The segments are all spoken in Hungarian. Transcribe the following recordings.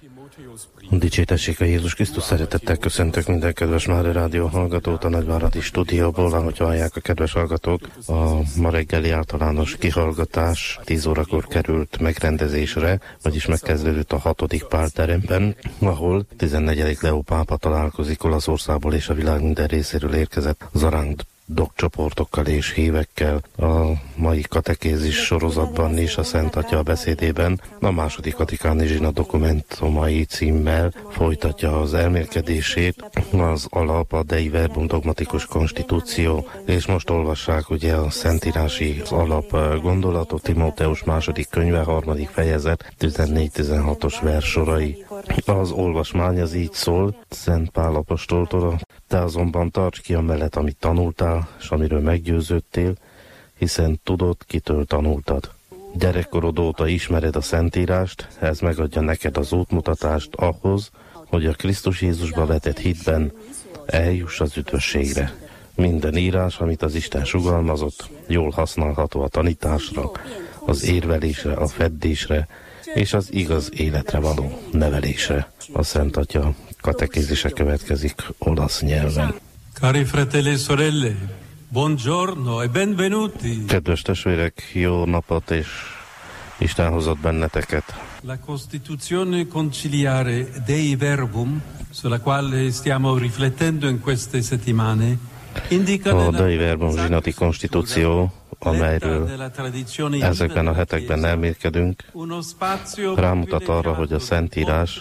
Dicsértessék a Jézus Krisztus, szeretettel köszöntök minden kedves Mária Rádió hallgatót a Nagyváradi stúdióból, ahogy hallják a kedves hallgatók. A ma reggeli általános kihallgatás 10 órakor került megrendezésre, vagyis megkezdődött a 6. Pálteremben, ahol 14. Leó pápa találkozik Olaszországból és a világ minden részéről érkezett zarándok csoportokkal és hívekkel. A mai katekézis sorozatban is a Szent Atya beszédében a második vatikáni zsinat dokumentumai címmel folytatja az elmélkedését, az alap, a Dei Verbum dogmatikus konstitúció, és most olvassák ugye a szentírási alap gondolatot, Timóteus második könyve, 3. fejezet, 14-16-os versorai. Az olvasmány az így szól, Szent Pál apostoltól: te azonban tarts ki amellett, amit tanultál, és amiről meggyőződtél, hiszen tudod, kitől tanultad. Gyerekkorod óta ismered a Szentírást, ez megadja neked az útmutatást ahhoz, hogy a Krisztus Jézusba vetett hitben eljuss az üdvösségre. Minden írás, amit az Isten sugalmazott, jól használható a tanításra, az érvelésre, a feddésre és az igaz életre való nevelésre. A Szent Atya katekézise következik olasz nyelven. Cari fratelli e sorelle, buongiorno e benvenuti. Kedves testvérek, jó napot és Isten hozott benneteket. La Costituzione conciliare Dei Verbum, sulla quale stiamo riflettendo in queste settimane, a Dei Verbum zsinati konstitúció, amelyről ezekben a hetekben elmélkedünk, rámutat arra, hogy a Szentírás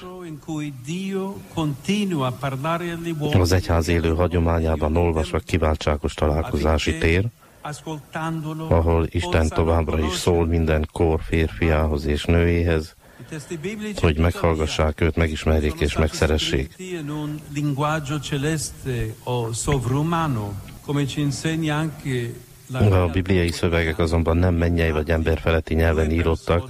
az egyház élő hagyományában olvasva kiváltságos találkozási tér, ahol Isten továbbra is szól minden kor férfiához és nőjéhez, hogy meghallgassák őt, megismerjék és megszeressék. A bibliai szövegek azonban nem mennyei vagy emberfeletti nyelven írottak,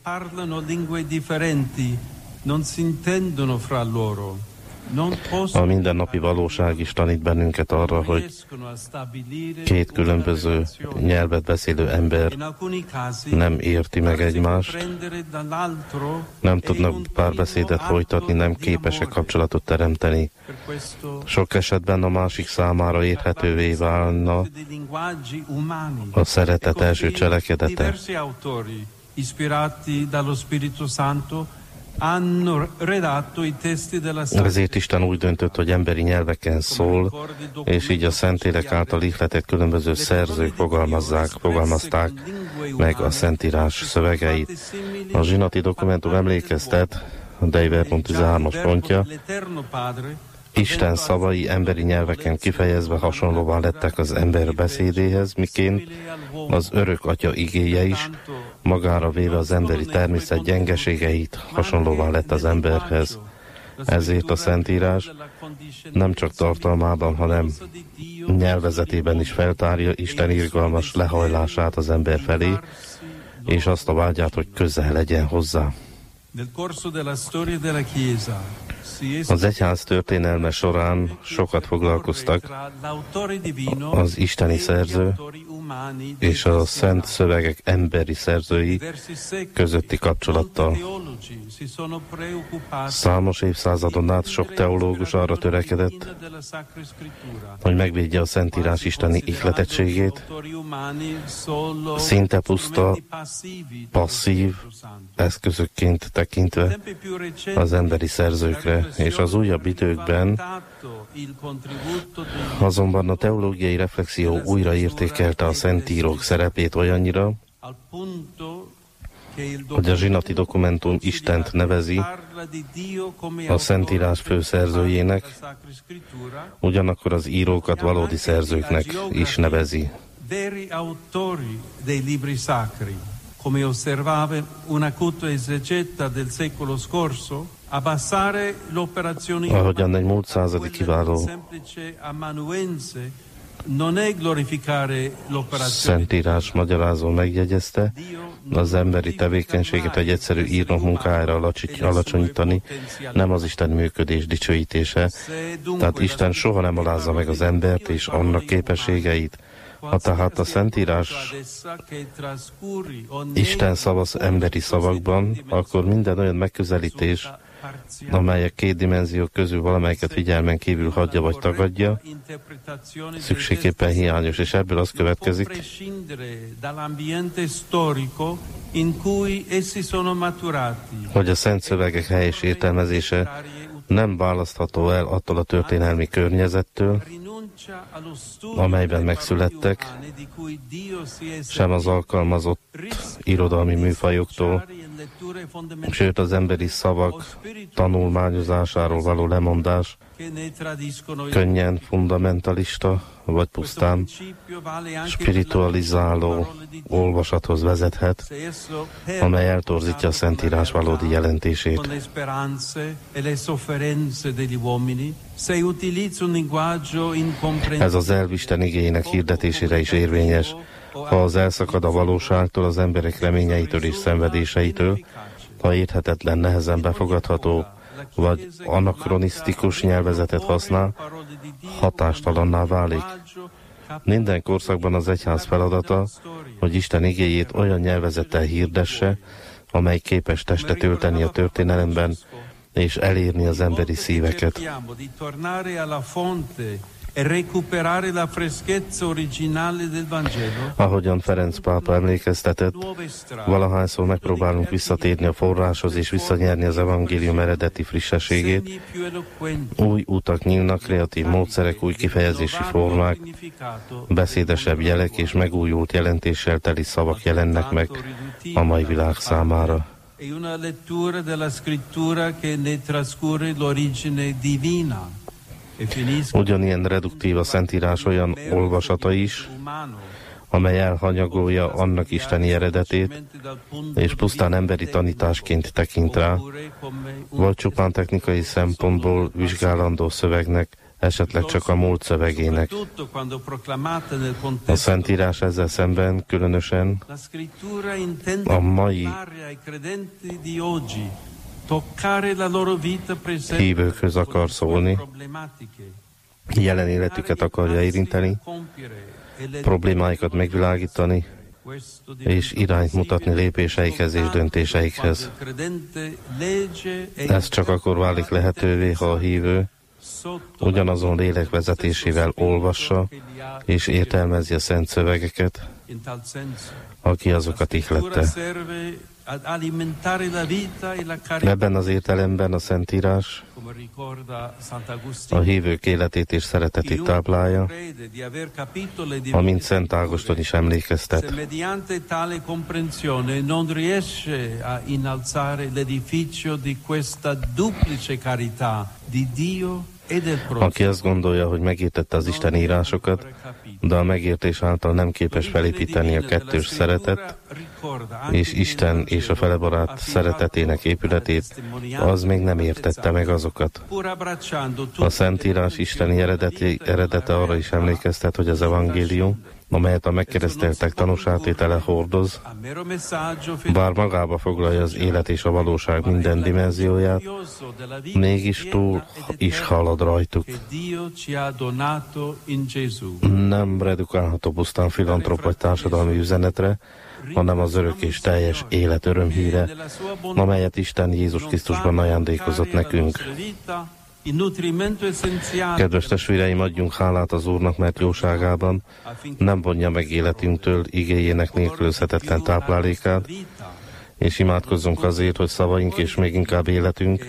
a mindennapi valóság is tanít bennünket arra, hogy két különböző nyelvet beszélő ember nem érti meg egymást, nem tudnak párbeszédet folytatni, nem képesek kapcsolatot teremteni. Sok esetben a másik számára érthetővé válna a szeretet első cselekedete. Ezért Isten úgy döntött, hogy emberi nyelveken szól, és így a Szentlélek által ihletett különböző szerzők fogalmazták meg a Szentírás szövegeit. A zsinati dokumentum emlékeztet, a Dei Verbum 13-as pontja: Isten szavai emberi nyelveken kifejezve hasonlóan lettek az ember beszédéhez, miként az örök Atya igéje is, magára véve az emberi természet gyengeségeit, hasonlóan lett az emberhez. Ezért a Szentírás nem csak tartalmában, hanem nyelvezetében is feltárja Isten irgalmas lehajlását az ember felé, és azt a vágyát, hogy közel legyen hozzá. Az egyház történelme során sokat foglalkoztak az isteni szerző és a szent szövegek emberi szerzői közötti kapcsolattal. Számos évszázadon át sok teológus arra törekedett, hogy megvédje a Szentírás isteni ihletettségét, szinte puszta, passzív eszközökként tekintve az emberi szerzőkre, és az újabb időkben azonban a teológiai reflexió újraértékelte a szentírók szerepét olyannyira, hogy a zsinati dokumentum Istent nevezi a Szentírás főszerzőjének, ugyanakkor az írókat valódi szerzőknek is nevezi. Come osservava un acuto esegeta del secolo scorso, abbassare l'operazione ahogyan egy múlt századi kiváló Szentírás magyarázó megjegyezte, az emberi tevékenységet egy egyszerű írnok munkájára alacsonyítani nem az Isten működés dicsőítése, tehát Isten soha nem alázza meg az embert és annak képességeit. Ha tehát a Szentírás Isten szavaz emberi szavakban, akkor minden olyan megközelítés, amelyek két dimenzió közül valamelyiket figyelmen kívül hagyja vagy tagadja, szükségképpen hiányos, és ebből az következik, hogy a szent szövegek helyes értelmezése nem választható el attól a történelmi környezettől, amelyben megszülettek, sem az alkalmazott irodalmi műfajoktól, sőt az emberi szavak tanulmányozásáról való lemondás könnyen fundamentalista, vagy pusztán spiritualizáló olvasathoz vezethet, amely eltorzítja a Szentírás valódi jelentését. Ez az elv Isten igéjének hirdetésére is érvényes. Ha az elszakad a valóságtól, az emberek reményeitől és szenvedéseitől, ha érthetetlen, nehezen befogadható, vagy anakronisztikus nyelvezetet használ, hatástalanná válik. Minden korszakban az egyház feladata, hogy Isten igéjét olyan nyelvezettel hirdesse, amely képes testet ölteni a történelemben, és elérni az emberi szíveket. Ahogyan Ferenc pápa emlékeztetett, valahányszor megpróbálunk visszatérni a forráshoz és visszanyerni az evangélium eredeti frissességét, új utak nyílnak, kreatív módszerek, új kifejezési formák, beszédesebb jelek és megújult jelentéssel teli szavak jelennek meg a mai világ számára. Ugyanilyen reduktív a Szentírás olyan olvasata is, amely elhanyagolja annak isteni eredetét, és pusztán emberi tanításként tekint rá, vagy csupán technikai szempontból vizsgálandó szövegnek, esetleg csak a múlt szövegének. A Szentírás ezzel szemben különösen a mai hívőkhöz akar szólni, jelen életüket akarja érinteni, problémáikat megvilágítani, és irányt mutatni lépéseikhez és döntéseikhez. Ez csak akkor válik lehetővé, ha a hívő ugyanazon lélek vezetésével olvassa és értelmezi a szent szövegeket, aki azokat ihlette. Ebben az értelemben a Szentírás a hívők életét és szeretetét táplálja, amint Szent Ágoston is emlékeztet. Aki azt gondolja, hogy megértette az Isten írásokat, de a megértés által nem képes felépíteni a kettős szeretet, és Isten és a felebarát szeretetének épületét, az még nem értette meg azokat. A Szentírás isteni eredete arra is emlékeztet, hogy az evangélium, amelyet a megkereszteltek tanúsátétele hordoz, bár magába foglalja az élet és a valóság minden dimenzióját, mégis túl is halad rajtuk. Nem redukálható pusztán filantrop vagy társadalmi üzenetre, hanem az örök és teljes élet örömhíre, amelyet Isten Jézus Krisztusban ajándékozott nekünk. Kedves testvéreim, adjunk hálát az Úrnak, mert jóságában nem vonja meg életünktől igéjének nélkülözhetetlen táplálékát, és imádkozzunk azért, hogy szavaink és még inkább életünk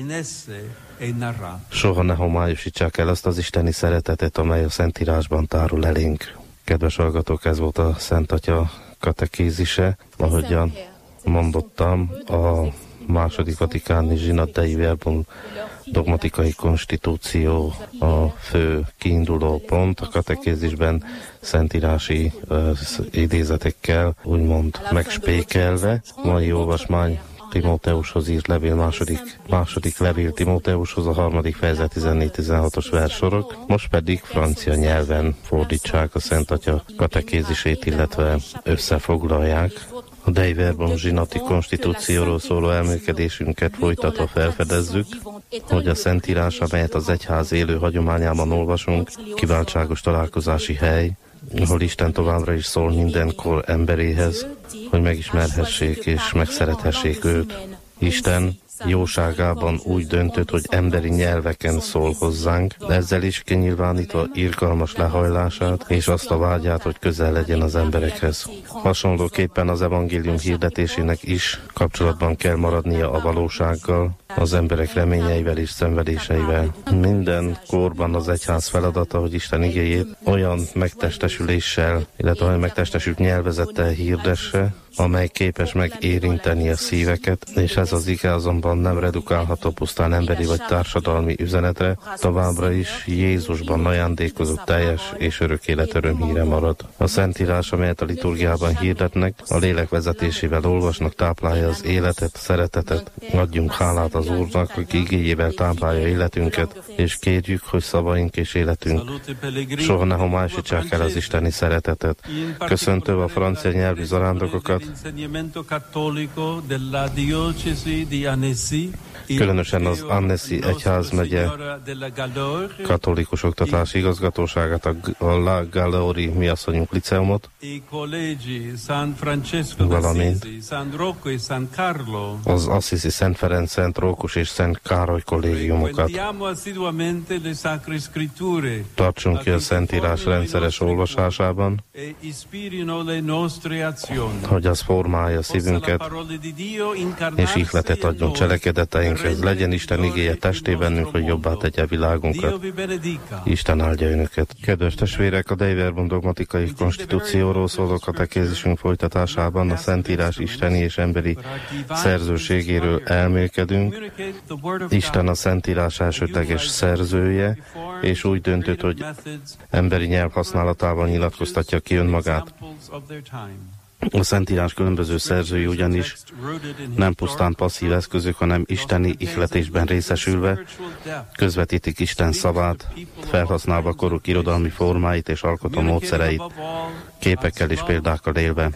soha ne homályosítsák el azt az isteni szeretetet, amely a Szentírásban tárul elénk. Kedves hallgatók, ez volt a Szent Atya katekézise. Ahogyan mondottam, a második vatikáni Zsinat Dei Verbum dogmatikai konstitúció a fő kiinduló pont, a katekézisben szentírási idézetekkel úgymond megspékelve. Mai olvasmány Timóteushoz írt levél, második levél Timóteushoz, a 3. fejezet 14-16-os versorok. Most pedig francia nyelven fordítsák a Szent Atya katekézisét, illetve összefoglalják. A Dei Verbum zsinati konstitúcióról szóló elmélkedésünket folytatva felfedezzük, hogy a Szentírás, amelyet az egyház élő hagyományában olvasunk, kiváltságos találkozási hely, ahol Isten továbbra is szól mindenkor emberéhez, hogy megismerhessék és megszerethessék őt. Isten jóságában úgy döntött, hogy emberi nyelveken szól hozzánk, ezzel is kinyilvánítva irgalmas lehajlását és azt a vágyát, hogy közel legyen az emberekhez. Hasonlóképpen az evangélium hirdetésének is kapcsolatban kell maradnia a valósággal, az emberek reményeivel és szenvedéseivel. Minden korban az egyház feladata, hogy Isten igéjét olyan megtestesüléssel, illetve olyan megtestesült nyelvezettel hirdesse, amely képes megérinteni a szíveket, és ez az ige azonban nem redukálható pusztán emberi vagy társadalmi üzenetre, továbbra is Jézusban ajándékozott teljes és örök élet örömhíre marad. A Szentírás, amelyet a liturgiában hirdetnek, a lélek vezetésével olvasnak, táplálja az életet, szeretetet. Adjunk hálát az Úrnak, aki igéjével táplálja életünket, és kérjük, hogy szavaink és életünk soha ne homályosítsák el az isteni szeretetet. Köszöntöm a francia nyelvű zarándokokat, különösen az Annecy egyházmegye katolikus oktatási igazgatóságát, a La Gallery mi asszonyunk liceumot, valamint az Assisi Szent Ferenc, Szent Rókus és Szent Károly kollégiumokat. Tartsunk ki a Szentírás rendszeres olvasásában, hogy az formálja szívünket, és ihletet adjon cselekedeteinkhez. Legyen Isten igéje testé bennünk, hogy jobbá tegye világunkat. Isten áldja önöket. Kedves testvérek, a Dei Verbum dogmatikai konstitúcióról szóló katekézisünk folytatásában a Szentírás isteni és emberi szerzőségéről elmélkedünk. Isten a Szentírás elsődleges szerzője, és úgy döntött, hogy emberi nyelv használatával nyilatkoztatja ki önmagát. A Szentírás különböző szerzői ugyanis nem pusztán passzív eszközök, hanem isteni ihletésben részesülve közvetítik Isten szavát, felhasználva koruk irodalmi formáit és alkotó módszereit, képekkel és példákkal élve.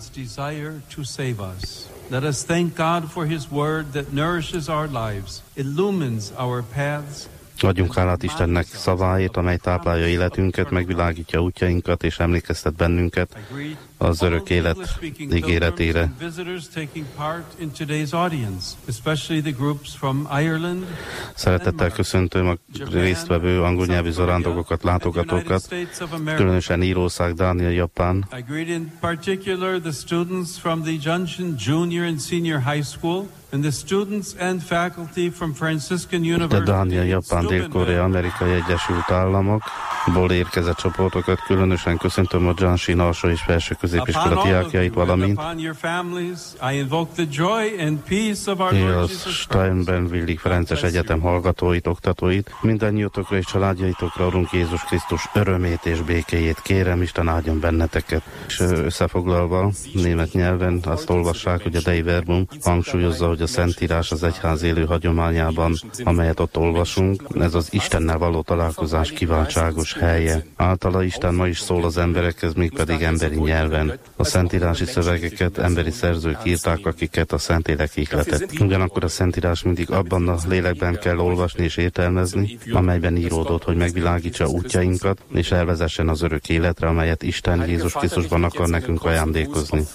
Let us thank God for His word that nourishes our lives, illumines our paths. Adjunk hálát Istennek szaváért, amely táplálja életünket, megvilágítja útjainkat és emlékeztet bennünket az örök élet ígéretére. Szeretettel köszöntöm a résztvevő angol nyelvű zarándokokat, látogatókat, különösen Írország, Dánia, Japán, de Dánia, Japán, Dél-Korea, Amerikai Egyesült Államokból érkezett csoportokat, különösen köszöntöm a Jiangxin alsó és felső középiskola diákjait, valamint a Steinbenvillig Ferences Egyetem hallgatóit, oktatóit, mindannyiótokra és családjaitokra Urunk Jézus Krisztus örömét és békéjét kérem, Isten áldjon benneteket. És összefoglalva, német nyelven azt olvassák, hogy a Dei Verbum hangsúlyozza, hogy a Szentírás az egyház élő hagyományában, amelyet ott olvasunk, ez az Istennel való találkozás kiváltságos helye. Általa Isten ma is szól az emberekhez, mégpedig emberi nyelven. A szentírási szövegeket emberi szerzők írták, akiket a Szentlélek ihletett. Ugyanakkor a Szentírás mindig abban a lélekben kell olvasni és értelmezni, amelyben íródott, hogy megvilágítsa útjainkat, és elvezessen az örök életre, amelyet Isten Jézus Krisztusban akar nekünk ajándékozni.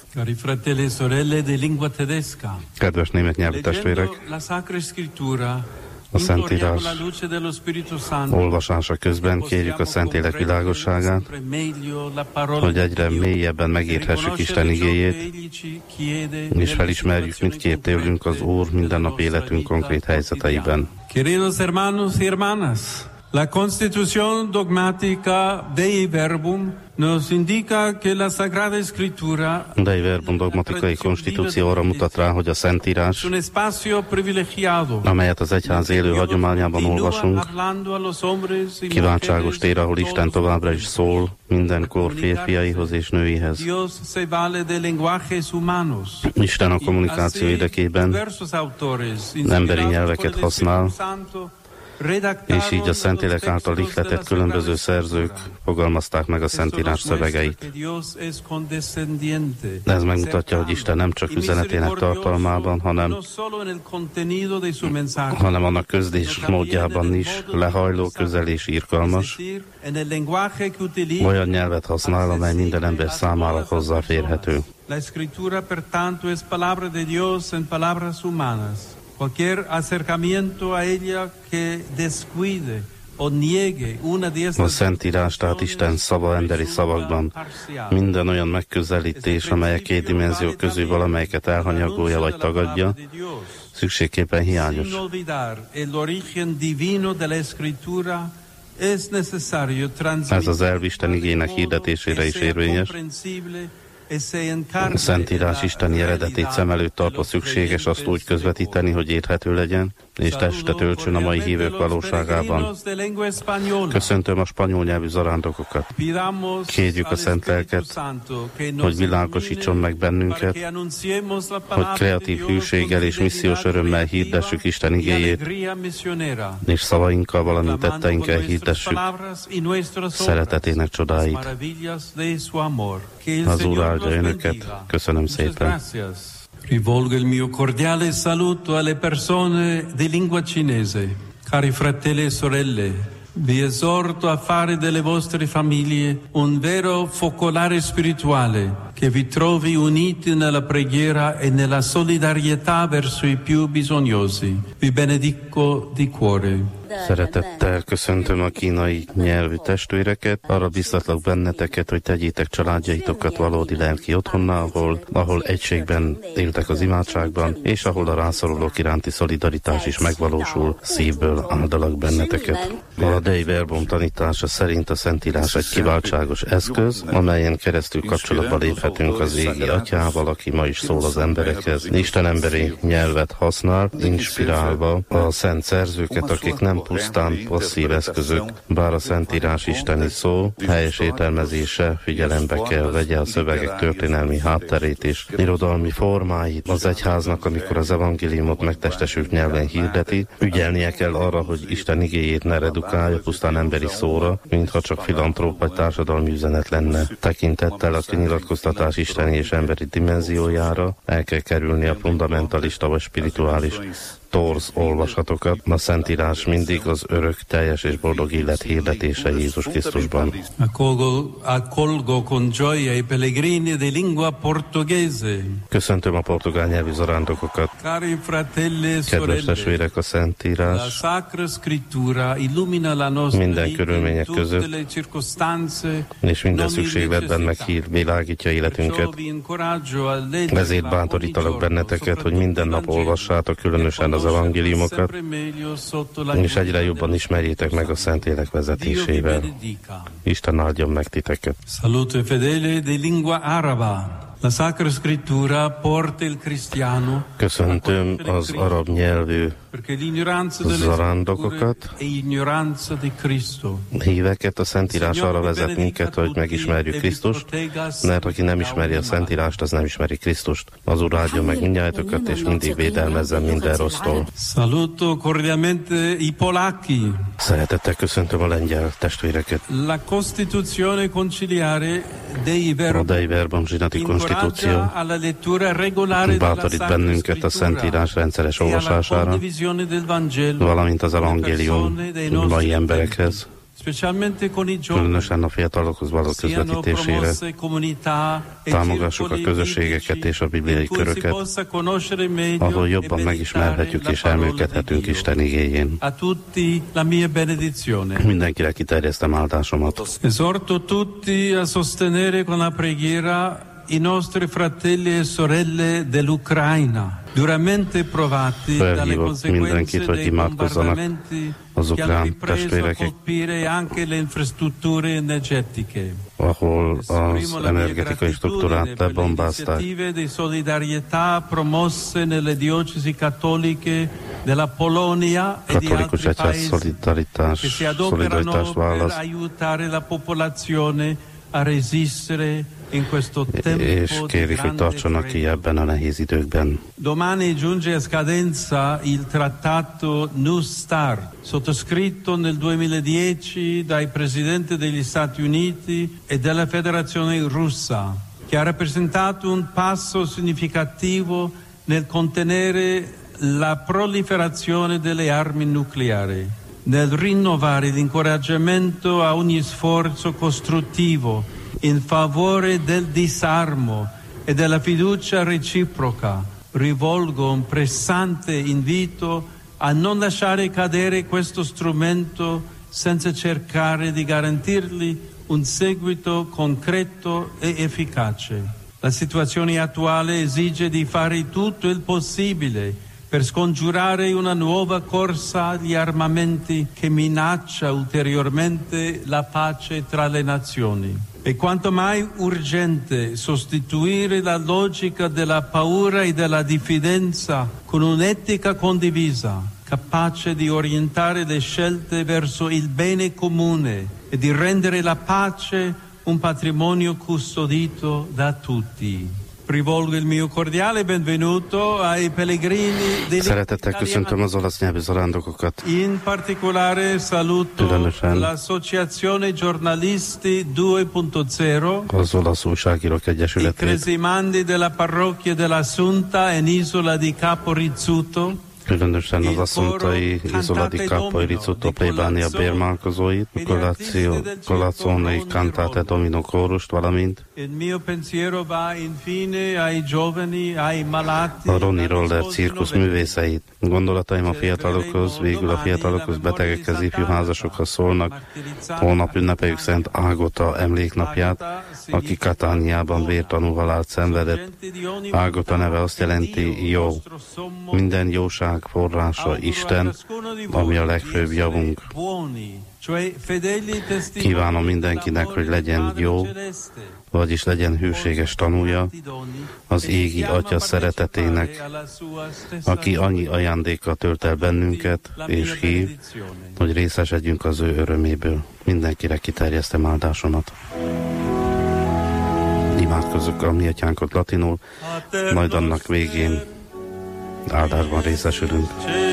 Kedves német nyelvű testvérek, a Szentírás olvasása közben kérjük a Szentlélek világosságát, hogy egyre mélyebben megérthessük Isten igéjét, és felismerjük, mit kér tőlünk az Úr mindennapi életünk konkrét helyzeteiben. Queridos hermanos y hermanas, la Constitución dogmática Dei Verbum nos indica que la Sagrada Escritura Dei Verbum dogmatikai konstitúció arra mutat rá, hogy a Szentírás, amelyet az egyház élő hagyományában olvasunk, kiváltságos tér, ahol Isten továbbra is szól minden kor férfiaihoz és nőihez. Isten a kommunikáció érdekében emberi nyelveket használ, és így a Szentlélek által ihletett különböző szerzők fogalmazták meg a Szentírás szövegeit. Ez megmutatja, hogy Isten nem csak üzenetének tartalmában, hanem annak közlés módjában is lehajló, közel és irgalmas, olyan nyelvet használ, amely minden ember számára hozzáférhető. Cualquier acercamiento a ella que descuide o niegue una de A Szentírás, tehát Isten szava emberi szavakban minden olyan megközelítés, amely a két dimenzió közül valamelyiket elhanyagolja vagy tagadja, szükségképpen hiányos. Ez az elv Isten igének hirdetésére is érvényes. A Szentírás isteni eredetét szem előtt tartva szükséges azt úgy közvetíteni, hogy érthető legyen, és testet öltsön a mai hívők valóságában. Köszöntöm a spanyol nyelvű zarándokokat. Kérjük a Szent Lelket, hogy világosítson meg bennünket, hogy kreatív hűséggel és missziós örömmel hirdessük Isten igéjét, és szavainkkal, valamint tetteinkkel hirdessük szeretetének csodáit. Az Úr áldja önöket. Köszönöm szépen. Rivolgo il mio cordiale saluto alle persone di lingua cinese. Cari fratelli e sorelle, vi esorto a fare delle vostre famiglie un vero focolare spirituale che vi trovi uniti nella preghiera e nella solidarietà verso i più bisognosi. Vi benedico di cuore. Szeretettel köszöntöm a kínai nyelvű testvéreket. Arra biztatlak benneteket, hogy tegyétek családjaitokat valódi lelki otthonná, ahol egységben éltek az imádságban, és ahol a rászorulók iránti szolidaritás is megvalósul. Szívből áldalak benneteket. A Dei Verbum tanítása szerint a Szentírás egy kiváltságos eszköz, amelyen keresztül kapcsolatba léphetünk az égi Atyával, aki ma is szól az emberekhez. Isten emberi nyelvet használ, inspirálva a szent szerzőket, akik nem pusztán passzív eszközök, bár a Szentírás isteni szó helyes értelmezése figyelembe kell vegye a szövegek történelmi hátterét és irodalmi formáit. Az egyháznak, amikor az evangéliumot megtestesült nyelven hirdeti, ügyelnie kell arra, hogy Isten igéjét ne redukálja pusztán emberi szóra, mintha csak filantróp vagy társadalmi üzenet lenne. Tekintettel a kinyilatkoztatás isteni és emberi dimenziójára el kell kerülni a fundamentalista vagy spirituális torz olvasatokat. A Szentírás mindig az örök, teljes és boldog élet hirdetése Jézus Krisztusban. Accolgo con gioia i pellegrini di lingua portoghese. Köszöntöm a portugál nyelvű zarándokokat. Cari fratelli e Kedves testvérek, a Szentírás la Sacra Scrittura illumina la nostra minden körülmények között és minden szükségletben megvilágítja életünket. Ezért bátorítalak benneteket, hogy minden nap olvassátok, különösen az evangéliumokat, és egyre jobban ismerjétek meg a Szentlélek vezetésével. Isten áldjon meg titeket. Saluto fedele di lingua araba. La Sacra Scrittura porta il cristiano. Köszöntöm az arab nyelvű zarándokokat, híveket. A Szentírás arra vezet minket, hogy megismerjük Krisztust, mert aki nem ismeri a Szentírást, az nem ismeri Krisztust. Az Úr áldjon meg mindnyájatokat, és mindig védelmezzen minden rossztól. Saluto cordialmente i polacchi. Szeretettel köszöntöm a lengyel testvéreket. La Costituzione conciliare A Dei Verbum zsinati konstitúció bátorít bennünket a Szentírás rendszeres olvasására, valamint az evangélium mai emberekhez, különösen a fiatalokhoz való közvetítésére. Támogassuk a közösségeket és a bibliai köröket, ahol jobban megismerhetjük és elmélkedhetünk Isten igéjén. Mindenkire kiterjesztem áldásomat. Esorto tutti a sostenere con la preghiera i nostri fratelli e sorelle dell'Ucraina, duramente provati dalle conseguenze dei bombardamenti che hanno ripreso a colpire anche le infrastrutture energetiche. Ahol az energetikai struktúrát lebombázták. Iniziative di solidarietà promosse nelle diocesi cattoliche della Polonia e di altri paesi che si adoperano per aiutare la popolazione a resistere és kérik, hogy tartsanak ki ebben a nehéz időkben. Domani giunge a scadenza il trattato New START, sottoscritto nel 2010 dai presidenti degli Stati Uniti e della Federazione Russa, che ha rappresentato un passo significativo nel contenere la proliferazione delle armi nucleari, nel rinnovare l'incoraggiamento a ogni sforzo costruttivo in favore del disarmo e della fiducia reciproca rivolgo un pressante invito a non lasciare cadere questo strumento senza cercare di garantirgli un seguito concreto e efficace. La situazione attuale esige di fare tutto il possibile per scongiurare una nuova corsa agli armamenti che minaccia ulteriormente la pace tra le nazioni. È quanto mai urgente sostituire la logica della paura e della diffidenza con un'etica condivisa, capace di orientare le scelte verso il bene comune e di rendere la pace un patrimonio custodito da tutti. Rivolgo il mio cordiale benvenuto ai pellegrini Szeretettel köszöntöm az olasz nyelvű zarándokokat. In particolare saluto l'Associazione Giornalisti 2.0, az olasz újságírók i egyesületét, cresimandi della parrocchia dell'Assunta in Isola di Capo Rizzuto, különösen az asszontai Isola di Capo Rizzuto plébánia bérmálkozóit, Colazzone Cantate Domino kórust, valamint il mio pensiero va infine ai giovani, ai malati, a Ronny Roller cirkusz művészeit. Gondolataim a fiatalokhoz, végül a fiatalokhoz, betegekhez, ifjúházasokhoz szólnak. Holnap ünnepeljük Szent Ágota emléknapját, aki Katániában vértanú halált szenvedett. Ágota neve azt jelenti jó. Minden jóság forrása Isten, ami a legfőbb javunk. Kívánom mindenkinek, hogy legyen jó, vagyis legyen hűséges tanúja az égi Atya szeretetének, aki annyi ajándékkal tölt el bennünket, és hív, hogy részesedjünk az ő öröméből. Mindenkire kiterjesztem áldásomat. Imádkozzuk a mi atyánkot latinul, majd annak végén áldásban részesülünk.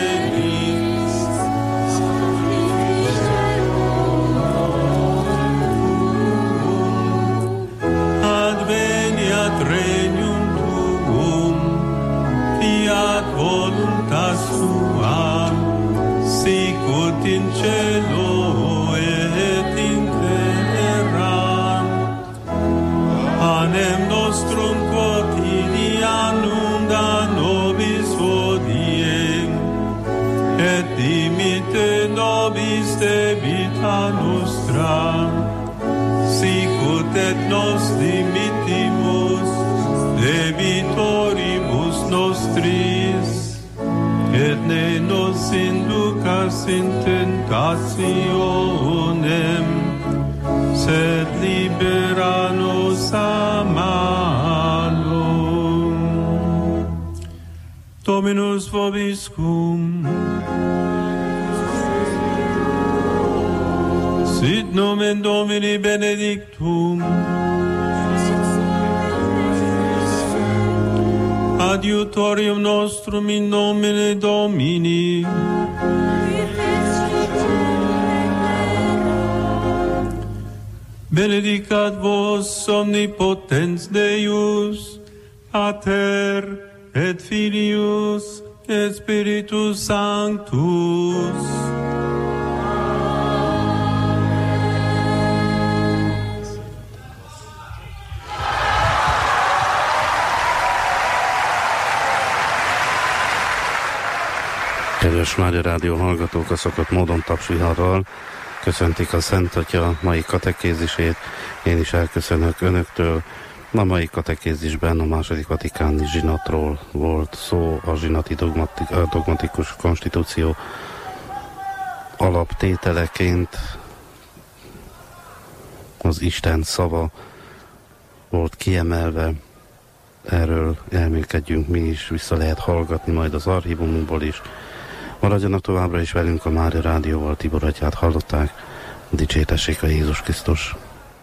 Adveniat regnum tuum, fiat voluntas tua, sicut in cielo et in terra. Panem nostrum quotidianum da nobis hodie, et dimitte nobis debita nostra, sicut et nos dimittimus debitoribus nostris, et ne nos inducas in tentationem, sed libera nos a malo. Dominus vobiscum. Sit nomen Domini benedictum. Adiutorium nostrum in nomine Domini. Benedicat vos omnipotens Deus, Pater et Filius et Spiritus Sanctus. Kedves Mária Rádió hallgatók, a szokott módon tapsviharral köszöntik a Szent Atya mai katekézisét. Én is elköszönök önöktől. A mai katekézisben a második vatikáni zsinatról volt szó, a zsinati dogmatikus konstitúció alaptételeként az Isten szava volt kiemelve. Erről elmélkedjünk mi is, vissza lehet hallgatni majd az archívumunkból is. Maradjanak továbbra is velünk, a Mária Rádióval Tibor atyát hallották. Dicsértessék a Jézus Krisztus!